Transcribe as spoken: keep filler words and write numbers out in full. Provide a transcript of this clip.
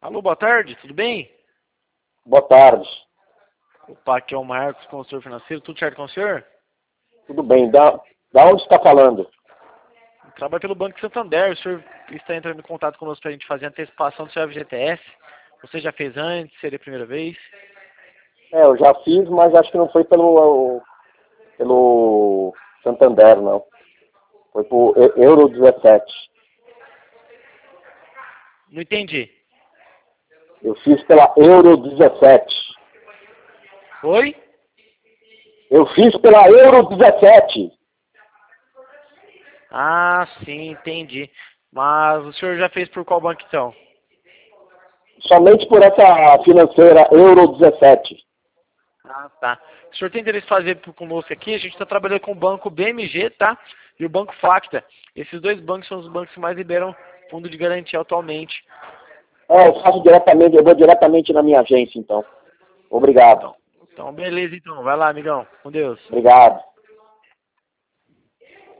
Alô, boa tarde, tudo bem? Boa tarde. Opa, aqui é o Marcos, consultor financeiro, tudo certo com o senhor? Tudo bem. Da, da onde está falando? Trabalho pelo Banco Santander, o senhor está entrando em contato conosco para a gente fazer a antecipação do seu F G T S. Você já fez antes, seria a primeira vez? É, eu já fiz, mas acho que não foi pelo, pelo Santander, não. Foi por E- Euro dezessete. Não entendi. Eu fiz pela Euro dezessete. Oi? Eu fiz pela Euro dezessete. Ah, sim, entendi. Mas o senhor já fez por qual banco então? Somente por essa financeira Euro dezessete. Ah, tá. O senhor tem interesse em fazer conosco aqui? A gente está trabalhando com o banco B M G, tá? E o banco Facta. Esses dois bancos são os bancos que mais liberam fundo de garantia atualmente. É, eu faço diretamente, eu vou diretamente na minha agência, então. Obrigado. Então, então beleza então. Vai lá, amigão. Com Deus. Obrigado.